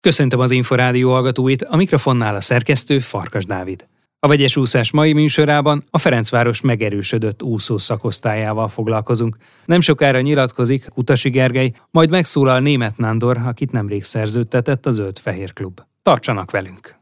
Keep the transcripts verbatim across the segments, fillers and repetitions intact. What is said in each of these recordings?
Köszöntöm az Inforádió hallgatóit, a mikrofonnál a szerkesztő Farkas Dávid. A vegyes úszás mai műsorában a Ferencváros megerősödött úszó szakosztályával foglalkozunk. Nem sokára nyilatkozik Kutasi Gergely, majd megszólal Németh Nándor, akit nemrég szerződtetett a Zöld-Fehér Klub. Tartsanak velünk!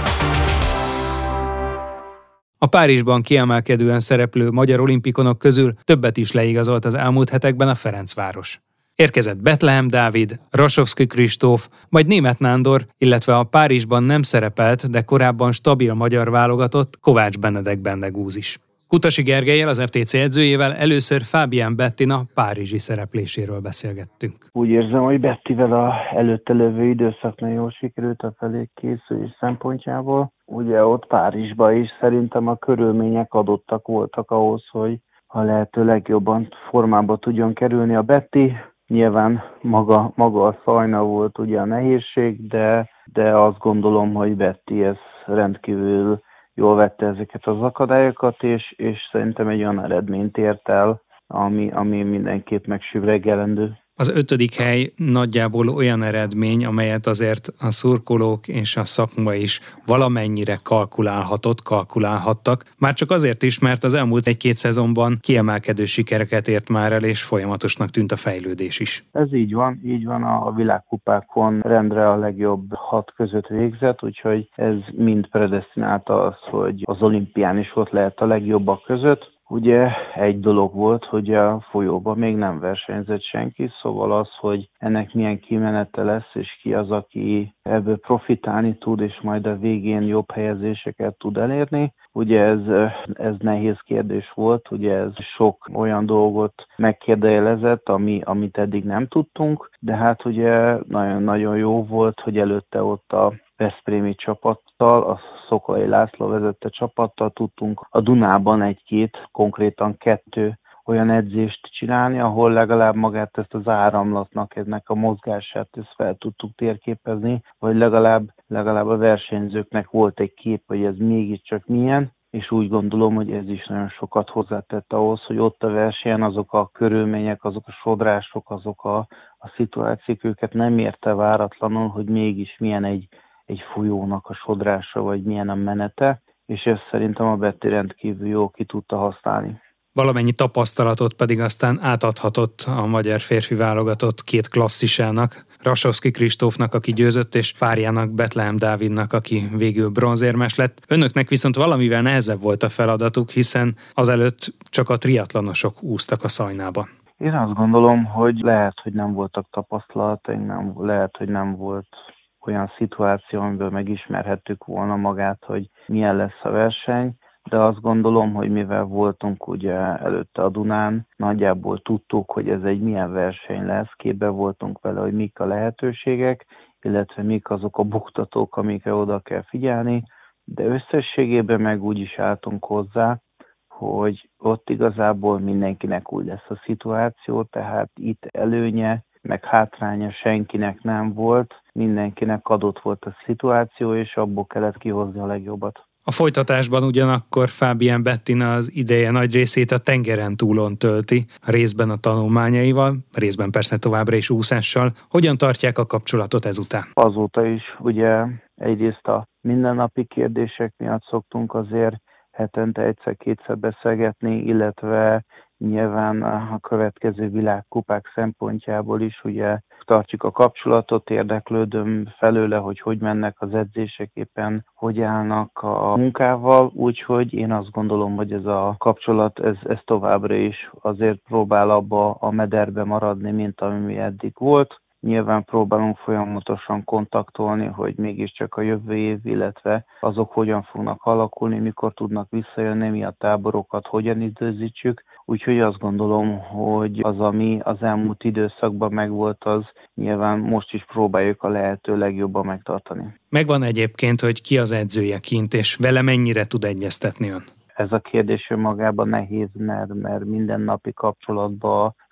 A Párizsban kiemelkedően szereplő magyar olimpikonok közül többet is leigazolt az elmúlt hetekben a Ferencváros. Érkezett Betlehem Dávid, Rasovszky Kristóf, majd Németh Nándor, illetve a Párizsban nem szerepelt, de korábban stabil magyar válogatott Kovács Benedek Bendegúz is. Kutasi Gergellyel, az ef té cé edzőjével először Fábián Bettina párizsi szerepléséről beszélgettünk. Úgy érzem, hogy Bettivel a előtte lévő időszak nagyon jól sikerült a felé készülés szempontjából. Ugye ott Párizsban is szerintem a körülmények adottak voltak ahhoz, hogy a lehető legjobban formába tudjon kerülni a Betti. Nyilván maga, maga a Szajna volt ugye a nehézség, de, de azt gondolom, hogy Betty ez rendkívül jól vette ezeket az akadályokat, és, és szerintem egy olyan eredményt ért el, ami, ami mindenképp megsüvregelendő. Az ötödik hely nagyjából olyan eredmény, amelyet azért a szurkolók és a szakma is valamennyire kalkulálhatott, kalkulálhattak. Már csak azért is, mert az elmúlt egy-két szezonban kiemelkedő sikereket ért már el, és folyamatosnak tűnt a fejlődés is. Ez így van, így van, a világkupákon rendre a legjobb hat között végzett, úgyhogy ez mind predesztinálta az, hogy az olimpián is ott lehet a legjobbak között. Ugye egy dolog volt, hogy a folyóban még nem versenyzett senki, szóval az, hogy ennek milyen kimenete lesz, és ki az, aki ebből profitálni tud, és majd a végén jobb helyezéseket tud elérni. Ugye ez, ez nehéz kérdés volt, ugye ez sok olyan dolgot megkérdőjelezett, ami, amit eddig nem tudtunk, de hát ugye nagyon-nagyon jó volt, hogy előtte ott a veszprémi csapattal, a Szokolai László vezette csapattal tudtunk a Dunában egy-két, konkrétan kettő olyan edzést csinálni, ahol legalább magát ezt az áramlatnak, ennek a mozgását ezt fel tudtuk térképezni, vagy legalább, legalább a versenyzőknek volt egy kép, hogy ez mégiscsak milyen, és úgy gondolom, hogy ez is nagyon sokat hozzátett ahhoz, hogy ott a versenyen azok a körülmények, azok a sodrások, azok a, a szituációk őket nem érte váratlanul, hogy mégis milyen egy egy folyónak a sodrása, vagy milyen a menete, és ezt szerintem a Betty rendkívül jól ki tudta használni. Valamennyi tapasztalatot pedig aztán átadhatott a magyar férfi válogatott két klasszisának, Rasovszky Kristófnak, aki győzött, és párjának, Betlehem Dávidnak, aki végül bronzérmes lett. Önöknek viszont valamivel nehezebb volt a feladatuk, hiszen azelőtt csak a triatlonosok úsztak a Szajnába. Én azt gondolom, hogy lehet, hogy nem voltak tapasztalataink, nem, lehet, hogy nem volt olyan szituáció, amiből megismerhettük volna magát, hogy milyen lesz a verseny, de azt gondolom, hogy mivel voltunk ugye előtte a Dunán, nagyjából tudtuk, hogy ez egy milyen verseny lesz, képbe voltunk vele, hogy mik a lehetőségek, illetve mik azok a buktatók, amikre oda kell figyelni, de összességében meg úgy is álltunk hozzá, hogy ott igazából mindenkinek úgy lesz a szituáció, tehát itt előnye, meg hátránya senkinek nem volt, mindenkinek adott volt a szituáció, és abból kellett kihozni a legjobbat. A folytatásban ugyanakkor Fábián Bettina az ideje nagy részét a tengeren túlon tölti, részben a tanulmányaival, részben persze továbbra is úszással. Hogyan tartják a kapcsolatot ezután? Azóta is ugye egyrészt a mindennapi kérdések miatt szoktunk azért hetente egyszer-kétszer beszélgetni, illetve nyilván a következő világkupák szempontjából is ugye tartjuk a kapcsolatot, érdeklődöm felőle, hogy hogy mennek az edzések, éppen hogy állnak a munkával, úgyhogy én azt gondolom, hogy ez a kapcsolat, ez, ez továbbra is azért próbál abba a mederbe maradni, mint ami eddig volt. Nyilván próbálunk folyamatosan kontaktolni, hogy mégiscsak a jövő év, illetve azok hogyan fognak alakulni, mikor tudnak visszajönni, mi a táborokat hogyan időzítsük. Úgyhogy azt gondolom, hogy az, ami az elmúlt időszakban megvolt, az nyilván most is próbáljuk a lehető legjobban megtartani. Megvan egyébként, hogy ki az edzője kint, és vele mennyire tud egyeztetni ön? Ez a kérdés önmagában nehéz, mert, mert mindennapi kapcsolatban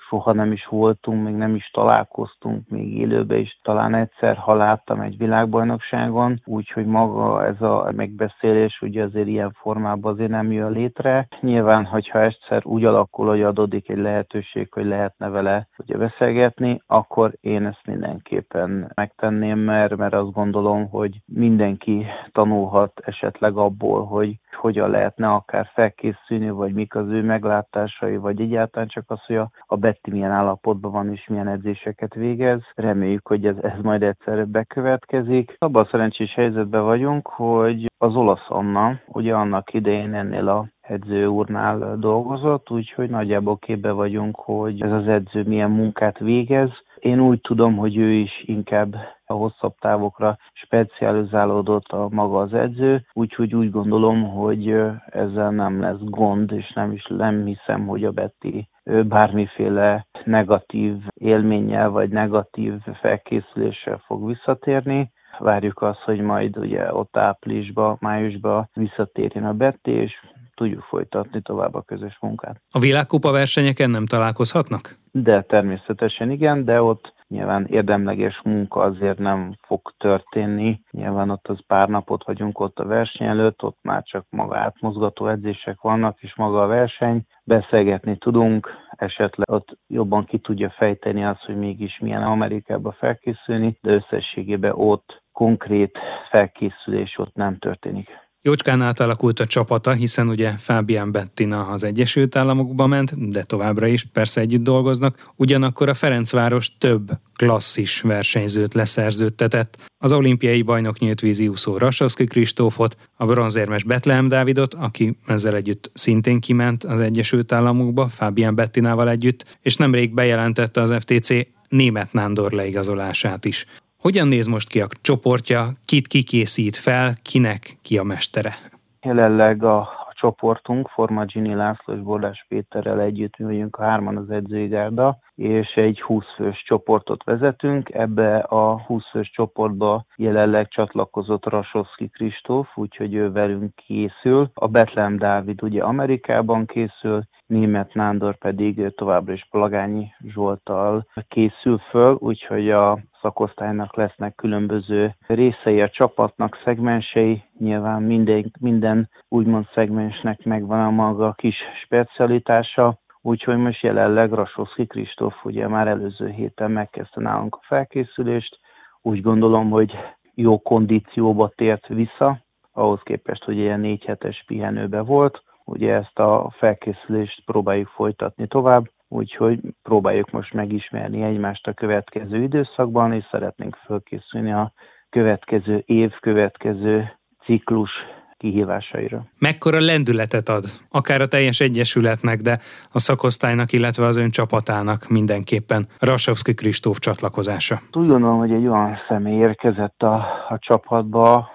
soha nem is voltunk, még nem is találkoztunk, még élőben is talán egyszer, ha láttam egy világbajnokságon, úgyhogy maga ez a megbeszélés ugye azért ilyen formában azért nem jön létre. Nyilván, hogyha egyszer úgy alakul, hogy adódik egy lehetőség, hogy lehetne vele ugye beszélgetni, akkor én ezt mindenképpen megtenném, mert, mert azt gondolom, hogy mindenki tanulhat esetleg abból, hogy hogyan lehetne akár felkészülni, vagy mik az ő meglátásai, vagy egyáltalán csak az, hogy a, a Betty milyen állapotban van, és milyen edzéseket végez. Reméljük, hogy ez, ez majd egyszer bekövetkezik. Abban a szerencsés helyzetben vagyunk, hogy az olasz Anna, ugye annak idején ennél a edző úrnál dolgozott, úgyhogy nagyjából képbe vagyunk, hogy ez az edző milyen munkát végez. Én úgy tudom, hogy ő is inkább a hosszabb távokra specializálódott a maga az edző, úgyhogy úgy gondolom, hogy ezzel nem lesz gond, és nem is nem hiszem, hogy a Betty bármiféle negatív élménnyel vagy negatív felkészüléssel fog visszatérni. Várjuk azt, hogy majd ugye ott áprilisban, májusban visszatérjen a Betty, és tudjuk folytatni tovább a közös munkát. A világkupa versenyeken nem találkozhatnak? De természetesen igen, de ott nyilván érdemleges munka azért nem fog történni. Nyilván ott az pár napot vagyunk ott a verseny előtt, ott már csak maga átmozgató edzések vannak, és maga a verseny. Beszélgetni tudunk, esetleg ott jobban ki tudja fejteni azt, hogy mégis milyen Amerikába felkészülni, de összességében ott konkrét felkészülés ott nem történik. Jócskán átalakult a csapata, hiszen ugye Fabian Bettina az Egyesült Államokba ment, de továbbra is persze együtt dolgoznak, ugyanakkor a Ferencváros több klasszis versenyzőt leszerződtetett. Az olimpiai bajnok nyílt vízi úszó Rasovszky Kristófot, a bronzérmes Bethlehem Dávidot, aki ezzel együtt szintén kiment az Egyesült Államokba, Fabian Bettinával együtt, és nemrég bejelentette az ef té cé Németh Nándor leigazolását is. Hogyan néz most ki a csoportja, kit kikészít fel, kinek ki a mestere? Jelenleg a, a csoportunk Formagini László és Bordás Péterrel együtt mi vagyunk a hárman az edzői gárda, és egy húsz fős csoportot vezetünk. Ebbe a húsz fős csoportba jelenleg csatlakozott Rasovszky Kristóf, úgyhogy ő velünk készül. A Bethlehem Dávid ugye Amerikában készül, Németh Nándor pedig továbbra is Plagányi Zsolttal készül föl, úgyhogy a szakosztálynak lesznek különböző részei a csapatnak, szegmensei. Nyilván minden, minden úgymond szegmensnek megvan a maga kis specialitása, úgyhogy most jelenleg Rasovszky Kristóf ugye már előző héten megkezdte nálunk a felkészülést. Úgy gondolom, hogy jó kondícióba tért vissza, ahhoz képest, hogy ilyen négy hetes pihenőbe volt. Ugye ezt a felkészülést próbáljuk folytatni tovább, úgyhogy próbáljuk most megismerni egymást a következő időszakban, és szeretnénk felkészülni a következő év, következő ciklus kihívásaira. Mekkora lendületet ad, akár a teljes egyesületnek, de a szakosztálynak, illetve az ön csapatának mindenképpen Rasovszky Kristóf csatlakozása? Úgy gondolom, hogy egy olyan személy érkezett a, a csapatba,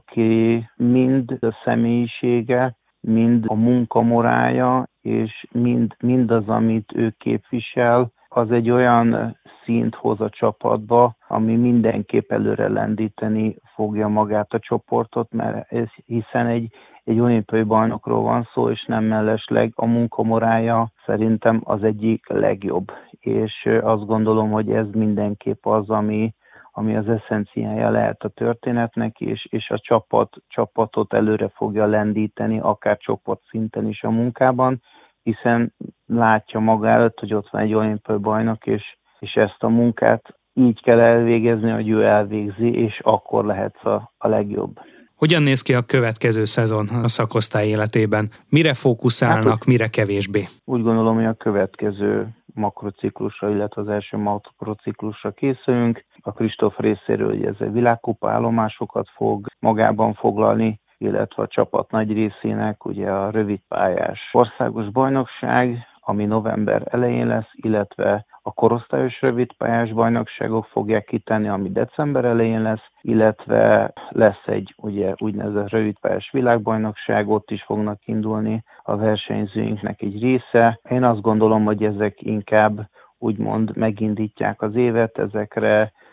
aki mind a személyisége, mind a munkamorálja, és mind, mindaz, amit ő képvisel, az egy olyan szint hoz a csapatba, ami mindenképp előre lendíteni fogja magát a csoportot, mert ez, hiszen egy, egy olimpiai bajnokról van szó, és nem mellesleg a munkamorálja szerintem az egyik legjobb. És azt gondolom, hogy ez mindenképp az, ami ami az eszenciája lehet a történetnek, és, és a csapat, csapatot előre fogja lendíteni, akár csoportszinten is a munkában, hiszen látja maga előtt, hogy ott van egy olimpiai bajnok, és, és ezt a munkát így kell elvégezni, hogy ő elvégzi, és akkor lehetsz a, a legjobb. Hogyan néz ki a következő szezon a szakosztály életében? Mire fókuszálnak, hát, mire kevésbé? Úgy gondolom, hogy a következő makrociklusra, illetve az első makrociklusra készülünk. A Kristóf részéről ugye ez a világkupa állomásokat fog magában foglalni, illetve a csapat nagy részének ugye a rövidpályás országos bajnokság, ami november elején lesz, illetve a korosztályos rövidpályás bajnokságok fogják kitenni, ami december elején lesz, illetve lesz egy ugye úgynevezett rövidpályás világbajnokság, ott is fognak indulni a versenyzőinknek egy része. Én azt gondolom, hogy ezek inkább úgymond megindítják az évet, ezekre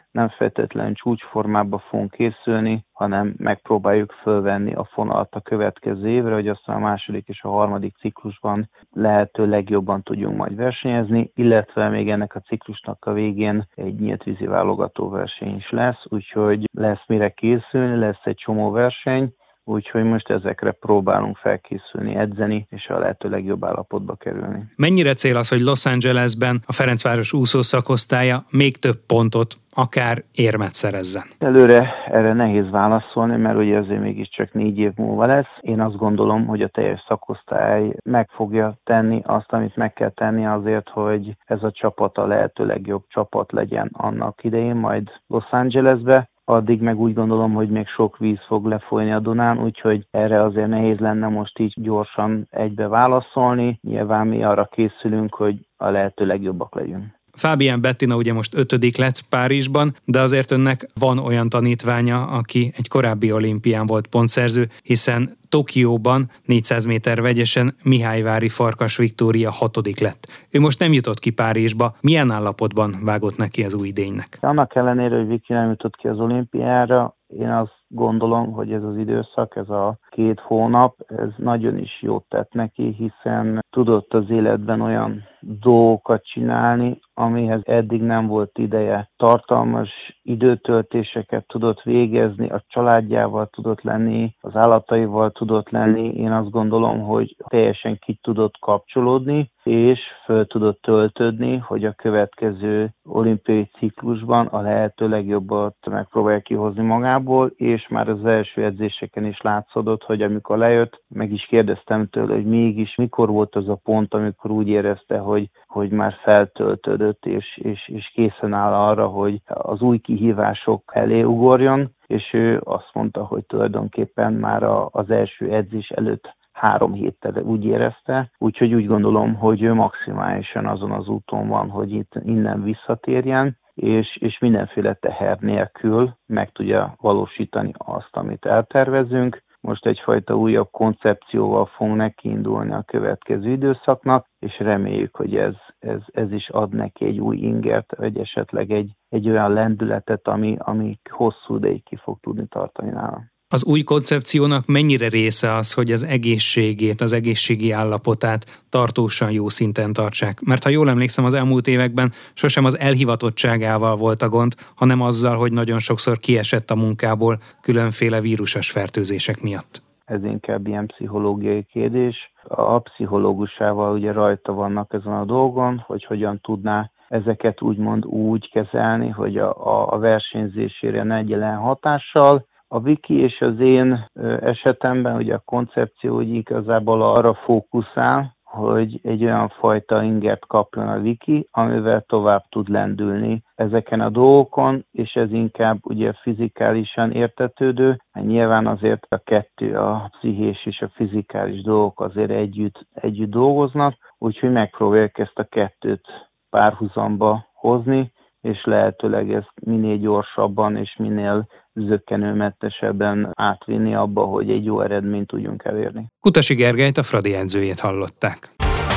nem feltétlenül csúcsformában fogunk készülni, hanem megpróbáljuk fölvenni a fonalat a következő évre, hogy aztán a második és a harmadik ciklusban lehető legjobban tudjunk majd versenyezni, illetve még ennek a ciklusnak a végén egy nyílt vízi válogató verseny is lesz, úgyhogy lesz mire készülni, lesz egy csomó verseny, úgyhogy most ezekre próbálunk felkészülni, edzeni, és a lehető legjobb állapotba kerülni. Mennyire cél az, hogy Los Angelesben a Ferencváros úszó szakosztálya még több pontot, akár érmet szerezzen? Előre erre nehéz válaszolni, mert ugye azért mégiscsak négy év múlva lesz. Én azt gondolom, hogy a teljes szakosztály meg fogja tenni azt, amit meg kell tenni azért, hogy ez a csapat a lehető legjobb csapat legyen annak idején, majd Los Angelesbe. Addig meg úgy gondolom, hogy még sok víz fog lefolyni a Dunán, úgyhogy erre azért nehéz lenne most így gyorsan egybe válaszolni. Nyilván mi arra készülünk, hogy a lehető legjobbak legyünk. Fabian Bettina ugye most ötödik lett Párizsban, de azért önnek van olyan tanítványa, aki egy korábbi olimpián volt pontszerző, hiszen Tokióban négyszáz méter vegyesen Mihályvári Farkas Viktória hatodik lett. Ő most nem jutott ki Párizsba. Milyen állapotban vágott neki az új idénynek? Annak ellenére, hogy Viki nem jutott ki az olimpiára, én azt gondolom, hogy ez az időszak, ez a két hónap, ez nagyon is jót tett neki, hiszen tudott az életben olyan dolgokat csinálni, amihez eddig nem volt ideje. Tartalmas időtöltéseket tudott végezni, a családjával tudott lenni, az állataival tudott lenni. Én azt gondolom, hogy teljesen ki tudott kapcsolódni, és föl tudott töltődni, hogy a következő olimpiai ciklusban a lehető legjobbat megpróbálja kihozni magából, és már az első edzéseken is látszódott, hogy amikor lejött, meg is kérdeztem tőle, hogy mégis mikor volt az a pont, amikor úgy érezte, hogy, hogy már feltöltődött, és, és, és készen áll arra, hogy az új kihívások elé ugorjon, és ő azt mondta, hogy tulajdonképpen már a, az első edzés előtt három héttel úgy érezte, úgyhogy úgy gondolom, hogy ő maximálisan azon az úton van, hogy itt innen visszatérjen, és, és mindenféle teher nélkül meg tudja valósítani azt, amit eltervezünk. Most egyfajta újabb koncepcióval fogunk nekiindulni a következő időszaknak, és reméljük, hogy ez, ez, ez is ad neki egy új ingert, vagy esetleg egy, egy olyan lendületet, ami, ami hosszú ideig ki fog tudni tartani nála. Az új koncepciónak mennyire része az, hogy az egészségét, az egészségi állapotát tartósan jó szinten tartsák? Mert ha jól emlékszem, az elmúlt években sosem az elhivatottságával volt a gond, hanem azzal, hogy nagyon sokszor kiesett a munkából különféle vírusos fertőzések miatt. Ez inkább ilyen pszichológiai kérdés. A pszichológusával ugye rajta vannak ezen a dolgon, hogy hogyan tudná ezeket úgymond úgy kezelni, hogy a, a versenyzésére ne legyen hatással. A Viki és az én esetemben ugye a koncepció úgy igazából arra fókuszál, hogy egy olyan fajta ingert kapjon a Viki, amivel tovább tud lendülni ezeken a dolgokon, és ez inkább ugye fizikálisan értetődő, mert nyilván azért a kettő, a pszichés és a fizikális dolgok azért együtt, együtt dolgoznak, úgyhogy megpróbáljuk ezt a kettőt párhuzamba hozni, és lehetőleg ezt minél gyorsabban és minél zökkenőmentesebben átvinni abba, hogy egy jó eredményt tudjunk elérni. Kutasi Gergelyt, a Fradi edzőjét hallották.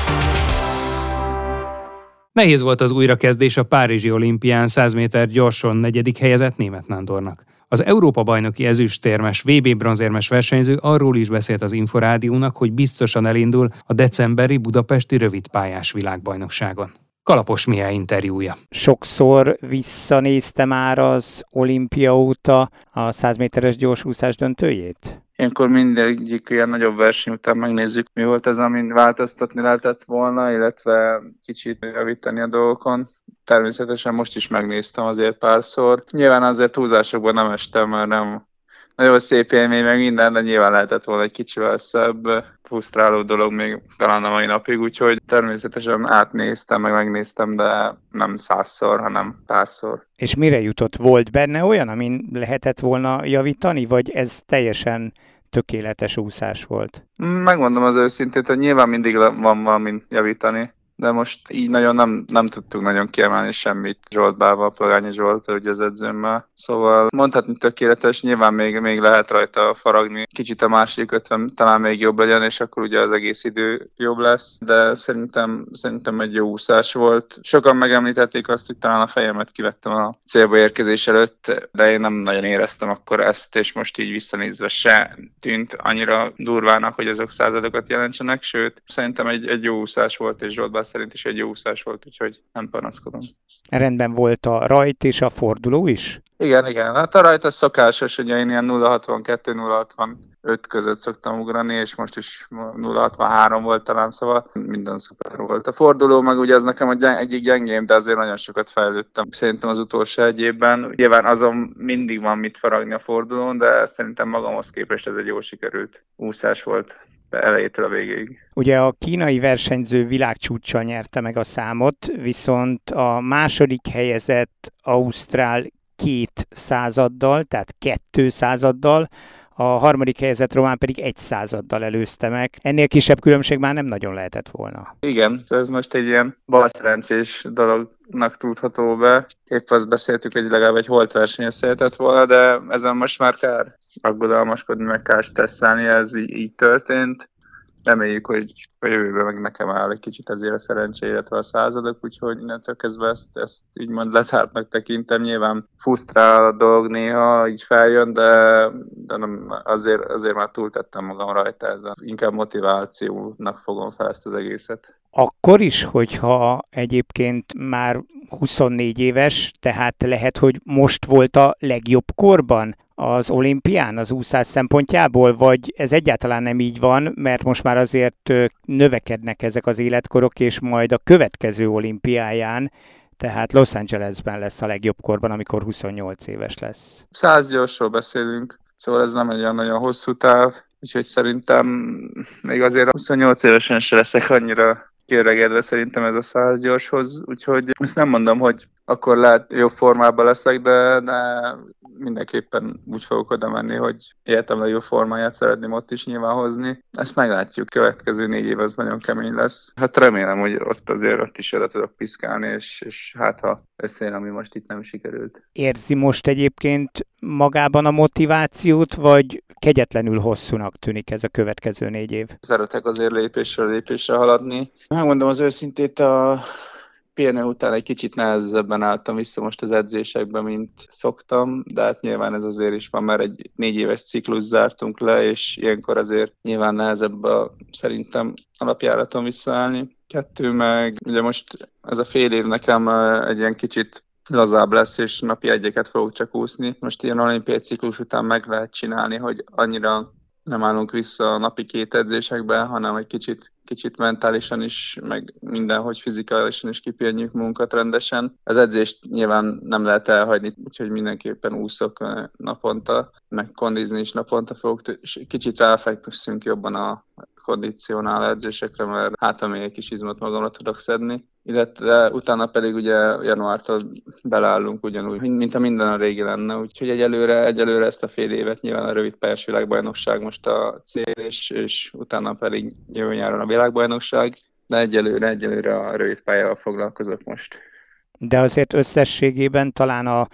Nehéz volt az újrakezdés a párizsi olimpián száz méter gyorson negyedik helyezett Németh Nándornak. Az Európa-bajnoki ezüstérmes, vé bé bronzérmes versenyző arról is beszélt az Inforádiónak, hogy biztosan elindul a decemberi budapesti rövidpályás világbajnokságon. Kalapos Mihály interjúja. Sokszor visszanézte már az olimpia óta a száz méteres gyorsúszás döntőjét? Ilyenkor mindegyik ilyen nagyobb verseny után megnézzük, mi volt ez, amin változtatni lehetett volna, illetve kicsit javítani a dolgokon. Természetesen most is megnéztem azért párszor. Nyilván azért húzásokban nem estem, mert nem nagyon szép élmény meg minden, de nyilván lehetett volna egy kicsivel szebb, frusztráló dolog még talán a mai napig, úgyhogy természetesen átnéztem, meg megnéztem, de nem százszor, hanem párszor. És mire jutott? Volt benne olyan, amin lehetett volna javítani, vagy ez teljesen tökéletes úszás volt? Megmondom az őszintét, hogy nyilván mindig van valamin javítani, de most így nagyon nem, nem tudtunk nagyon kiemelni semmit Zsoltbával, Pagányi Zsolt, ugye az edzőmmel. Szóval mondhatni tökéletes, nyilván még, még lehet rajta faragni kicsit a második ötven talán még jobb legyen, és akkor ugye az egész idő jobb lesz, de szerintem, szerintem egy jó úszás volt. Sokan megemlítették azt, hogy talán a fejemet kivettem a célba érkezés előtt, de én nem nagyon éreztem akkor ezt, és most így visszanézve se tűnt annyira durvának, hogy azok századokat jelentsenek, sőt, szerintem egy, egy jó úszás volt, és Zsoltbár szerint is egy jó úszás volt, úgyhogy nem panaszkodom. Rendben volt a rajt és a forduló is? Igen, igen. Hát a rajt az szokásos, ugye én ilyen nulla hatvankettő nulla hatvanöt között szoktam ugrani, és most is nulla hatvanhárom volt talán, szóval minden szuper volt. A forduló meg ugye az nekem a gyeng- egyik gyengém, de azért nagyon sokat fejlődtem. Szerintem az utolsó egy évben. Nyilván azon mindig van mit faragni a fordulón, de szerintem magamhoz képest ez egy jól sikerült úszás volt. De elejétől a végéig. Ugye a kínai versenyző világcsúccsal nyerte meg a számot, viszont a második helyezett ausztrál két századdal, tehát kettő századdal, a harmadik helyezett román pedig egy századdal előzte meg. Ennél kisebb különbség már nem nagyon lehetett volna. Igen, ez most egy ilyen balszerencsés dolognak tudható be. Épp azt beszéltük, hogy legalább egy holt versenyen szeretett volna, de ezen most már kár aggodalmaskodni, meg kár stresszelni, ez így, így történt. Reméljük, hogy a jövőben meg nekem áll egy kicsit azért a szerencsé, illetve a századok, úgyhogy innentől kezdve ezt, ezt úgymond lezártnak tekintem. Nyilván fusztrál a dolog néha, így feljön, de, de nem, azért, azért már túltettem magam rajta, ez az inkább motivációnak fogom fel ezt az egészet. Akkor is, hogyha egyébként már huszonnégy éves, tehát lehet, hogy most volt a legjobb korban az olimpián az úszás szempontjából, vagy ez egyáltalán nem így van, mert most már azért növekednek ezek az életkorok, és majd a következő olimpiáján, tehát Los Angelesben lesz a legjobb korban, amikor huszonnyolc éves lesz. Száz gyorsról beszélünk, szóval ez nem egy olyan nagyon hosszú táv, úgyhogy szerintem még azért huszonnyolc évesen se leszek annyira kiöregedve szerintem ez a száz gyorshoz, úgyhogy ezt nem mondom, hogy akkor lehet jobb formában leszek, de, de mindenképpen úgy fogok oda menni, hogy életem legjobb formáját szeretném ott is nyilván hozni. Ezt meglátjuk, következő négy év az nagyon kemény lesz. Hát remélem, hogy ott azért ott is oda tudok piszkálni, és, és hát ha összejön, ami most itt nem sikerült. Érzi most egyébként magában a motivációt, vagy kegyetlenül hosszúnak tűnik ez a következő négy év? Szeretek azért lépésről lépésre haladni. Megmondom az őszintét, a pé en o után egy kicsit nehezebben álltam vissza most az edzésekben, mint szoktam, de hát nyilván ez azért is van, mert egy négy éves ciklus zártunk le, és ilyenkor azért nyilván nehezebb a, szerintem alapjáraton visszaállni. Kettő meg, ugye most ez a fél év nekem egy ilyen kicsit lazább lesz, és napi egyeket fogok csak úszni. Most ilyen olimpiai ciklus után meg lehet csinálni, hogy annyira nem állunk vissza a napi két edzésekben, hanem egy kicsit, kicsit mentálisan is, meg mindenhogy fizikálisan is kipihenjük munkat rendesen. Az edzést nyilván nem lehet elhagyni, úgyhogy mindenképpen úszok naponta, meg kondizni is naponta fogok, és kicsit ráfekszünk jobban a kondicionál edzésekre, mert hát még egy kis izmot magamra tudok szedni. Illetve utána pedig ugye januártól beleállunk ugyanúgy, mint a minden a régi lenne. Úgyhogy egyelőre, egyelőre ezt a fél évet nyilván a rövid pályás világbajnokság most a cél, és, és utána pedig jövő nyáron a világbajnokság, de egyelőre, egyelőre a rövid pályával foglalkozok most. De azért összességében talán a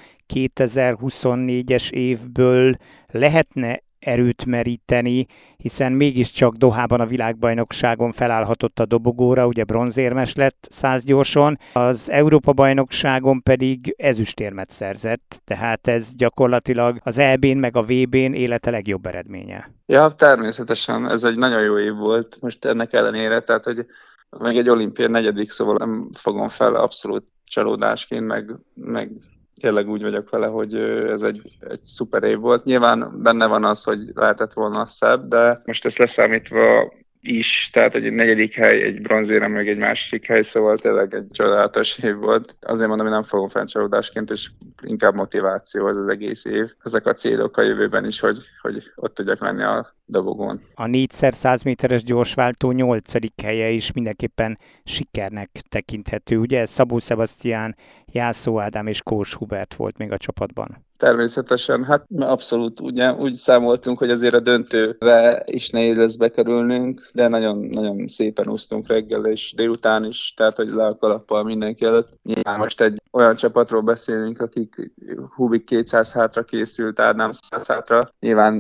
kétezer-huszonnégyes évből lehetne erőt meríteni, hiszen mégiscsak Dohában a világbajnokságon felállhatott a dobogóra, ugye bronzérmes lett száz gyorson, az Európa-bajnokságon pedig ezüstérmet szerzett, tehát ez gyakorlatilag az é bén meg a vé bén élete legjobb eredménye. Ja, természetesen, ez egy nagyon jó év volt most ennek ellenére, tehát hogy meg egy olimpiai negyedik, szóval nem fogom fel abszolút csalódásként, meg, meg tényleg úgy vagyok vele, hogy ez egy, egy szuper év volt. Nyilván benne van az, hogy lehetett volna szebb, de most ezt leszámítva is, tehát egy negyedik hely, egy bronzérem, meg egy másik hely, szóval tényleg egy csodálatos év volt. Azért mondom, hogy nem fogom fel csalódásként, és inkább motiváció az az egész év. Ezek a célok a jövőben is, hogy, hogy ott tudjak menni a dobogón. A négyszer száz méteres gyorsváltó nyolcadik helye is mindenképpen sikernek tekinthető, ugye? Szabó Sebastian, Jászó Ádám és Kós Hubert volt még a csapatban. Természetesen, hát abszolút ugye, úgy számoltunk, hogy azért a döntőbe is nehéz lesz bekerülnünk, de nagyon, nagyon szépen úsztunk reggel és délután is, tehát hogy le a kalappal mindenki előtt. Nyilván most egy olyan csapatról beszélünk, akik Hubik kétszáz hátra készült, Ádám száz hátra. Nyilván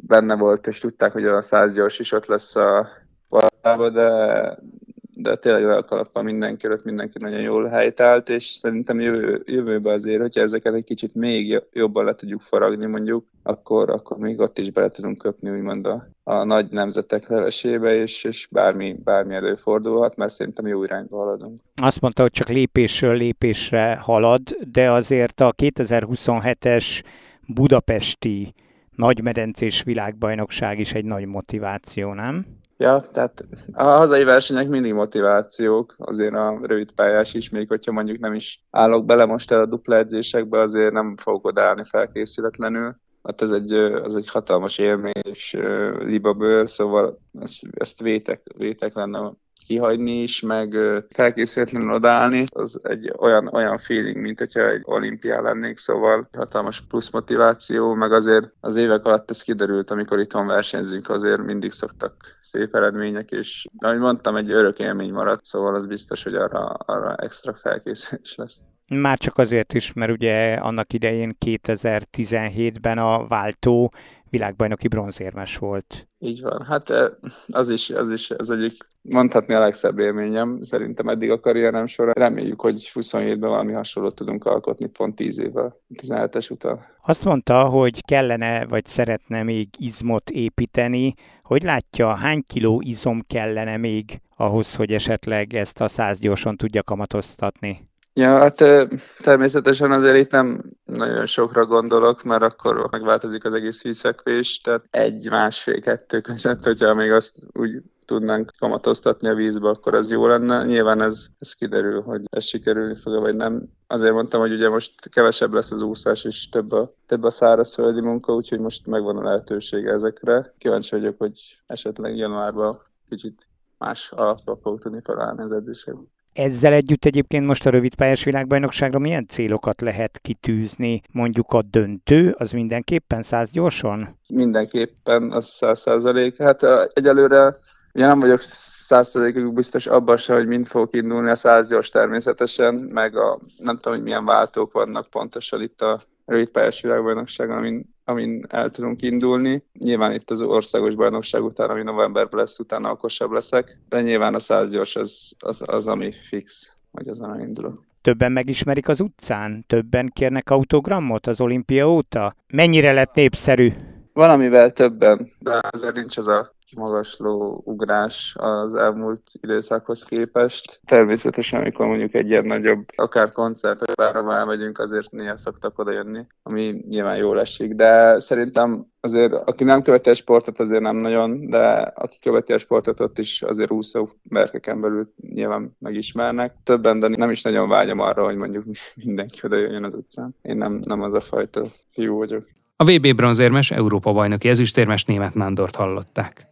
benne volt, és tudták, hogy a száz gyors is ott lesz a Palmában, de, de tényleg le a kalappal mindenki előtt, mindenki nagyon jól helytált, és szerintem jövő, jövőben azért, hogyha ezeket egy kicsit még jobban le tudjuk faragni mondjuk, akkor, akkor még ott is bele tudunk köpni úgymond a, a nagy nemzetek levesébe, és, és bármi, bármi előfordulhat, mert szerintem jó irányba haladunk. Azt mondta, hogy csak lépésről lépésre halad, de azért a kétezer-huszonhetes budapesti nagymedencés világbajnokság is egy nagy motiváció, nem? Ja, tehát a hazai versenyek mindig motivációk, azért a rövidpályás is, még hogyha mondjuk nem is állok bele most el a dupla edzésekbe, azért nem fogok odaállni felkészületlenül. Hát ez egy, az egy hatalmas élmény és uh, libabőr, szóval ezt, ezt vétek, vétek lenne kihagyni is, meg felkészületlenül odaállni, az egy olyan, olyan feeling, mint hogyha egy olimpián lennék, szóval hatalmas plusz motiváció, meg azért az évek alatt ez kiderült, amikor itthon versenyzünk, azért mindig szoktak szép eredmények, és ahogy mondtam, egy örök élmény maradt, szóval az biztos, hogy arra, arra extra felkészülés lesz. Már csak azért is, mert ugye annak idején kétezer-tizenhétben a váltó világbajnoki bronzérmes volt. Így van. Hát az is, az is az egyik, mondhatni a legszebb élményem. Szerintem eddig a karrierem során. Reméljük, hogy huszonhétben valami hasonlót tudunk alkotni pont tíz évvel, tizenhetes után. Azt mondta, hogy kellene, vagy szeretne még izmot építeni. Hogy látja, hány kiló izom kellene még ahhoz, hogy esetleg ezt a száz gyorsan tudja kamatoztatni? Ja, hát természetesen azért itt nem nagyon sokra gondolok, mert akkor megváltozik az egész vízfekvés, tehát egy, másfél, kettő között, hogyha még azt úgy tudnánk kamatoztatni a vízbe, akkor az jó lenne. Nyilván ez, ez kiderül, hogy ez sikerülni fog, vagy nem. Azért mondtam, hogy ugye most kevesebb lesz az úszás, és több a, több a szárazföldi munka, úgyhogy most megvan a lehetősége ezekre. Kíváncsi vagyok, hogy esetleg januárban kicsit más alapra fog tudni találni az edzéseket. Ezzel együtt egyébként most a rövidpályás világbajnokságra milyen célokat lehet kitűzni? Mondjuk a döntő, az mindenképpen száz gyorsan? Mindenképpen, az száz százalék. Hát egyelőre ugye nem vagyok száz százalékig biztos abban sem, hogy mind fogok indulni a száz gyors természetesen, meg a, nem tudom, hogy milyen váltók vannak pontosan itt a rövidpályás világbajnokságon, amin, amin el tudunk indulni. Nyilván itt az országos bajnokság után, ami novemberben lesz, utána okosabb leszek, de nyilván a száz gyors az, az, az ami fix, hogy azon indulok. Többen megismerik az utcán? Többen kérnek autogramot az olimpia óta? Mennyire lett népszerű? Valamivel többen, de azért nincs az a kimagasló ugrás az elmúlt időszakhoz képest. Természetesen, amikor mondjuk egy ilyen nagyobb, akár koncert, vagy bárhova elmegyünk, azért néha szoktak oda jönni, ami nyilván jól esik. De szerintem azért, aki nem követi a sportot, azért nem nagyon, de aki követi a sportot, ott is azért úszó berkeken belül nyilván megismernek. Többen, de nem is nagyon vágyom arra, hogy mondjuk mindenki oda jöjjön az utcán. Én nem, nem az a fajta fiú vagyok. A vé bé bronzérmes, Európa-bajnoki ezüstérmes Németh Nándort hallották.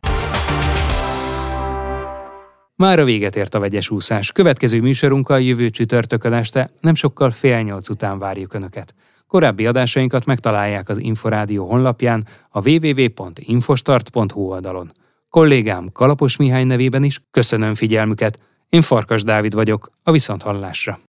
Mára véget ért a vegyes úszás. Következő műsorunkkal jövő csütörtökön este nem sokkal fél nyolc után várjuk Önöket. Korábbi adásainkat megtalálják az Inforádió honlapján, a double-u double-u double-u pont infostart pont hu oldalon. Kollégám Kalapos Mihály nevében is köszönöm figyelmüket. Én Farkas Dávid vagyok, a viszonthallásra.